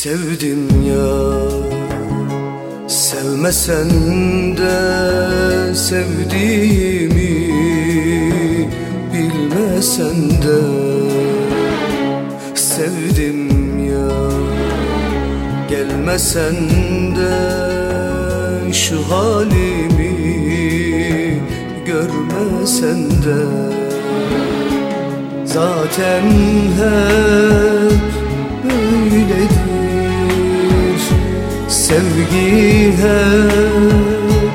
Sevdim ya, sevmesen de sevdiğimi, bilmesen de sevdim ya. Gelmesen de şu halimi, görmesen de zaten hep böyledir. Sevgi hep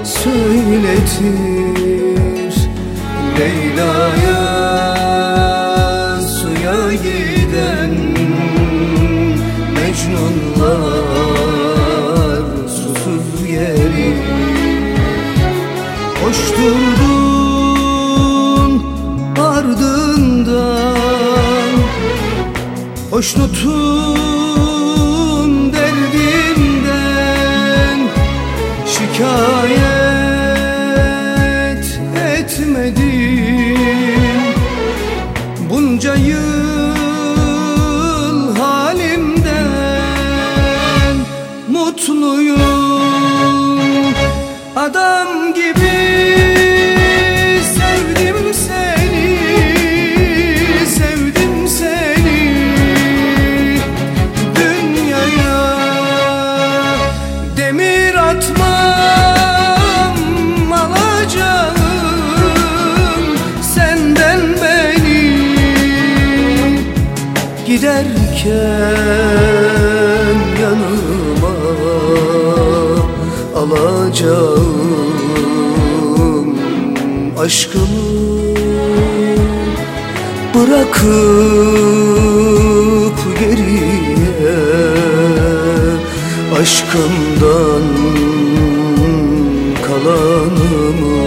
söyletir. Leyla'ya suya giden Mecnunlar susuz gelir. Koşturdun ardından, hoşnutun derdinden. Şikayet etmedim bunca yıl halimden. Mutluyum adam gibi, sevdim seni, sevdim seni. Dünyaya demir atmam, alacağım senden beni. Giderken yanıma alacağım aşkımı, bırakıp geriye aşkımdan kalanımı.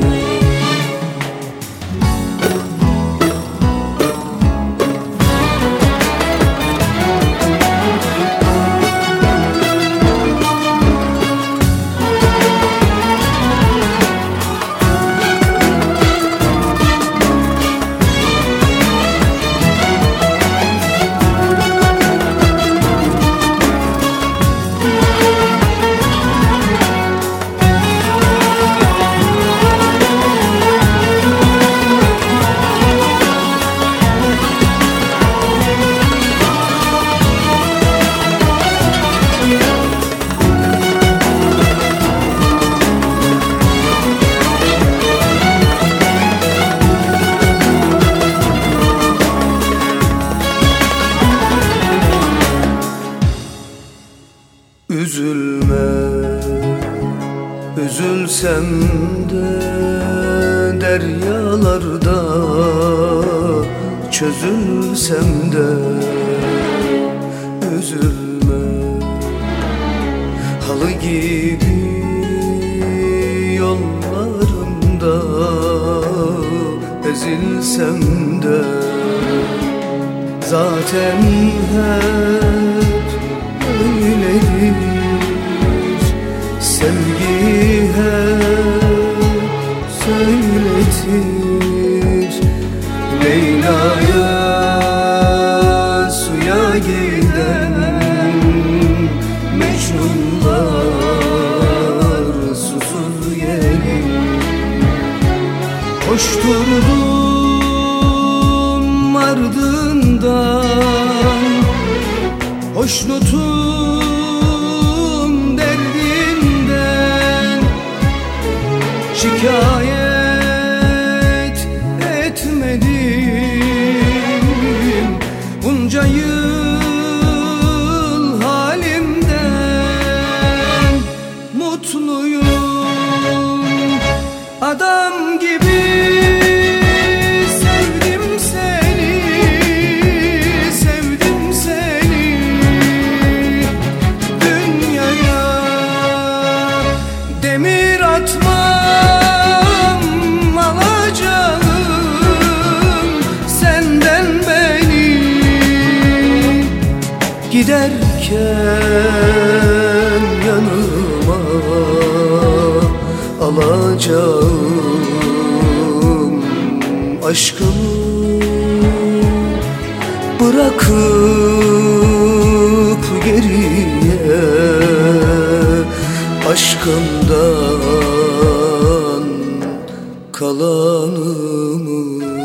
Üzülme, üzülsem de deryalarda, çözülsem de üzülme. Halı gibi yollarımda ezilsem de zaten hep öyledir. Sevgi hep söyletir. Leyla'ya suya giden Mecnunlar susuz gelir. Koşturdum ardından, hoşnutun derdinden. Şikayet etmedim bunca yıl halimden. Mutluyum adam gibi, sevdim seni, sevdim seni. Dünyaya demir atmam, alacağım senden beni. Giderken yanıma alacağım aşkımı, bırakıp geriye aşkımdan kalanımı.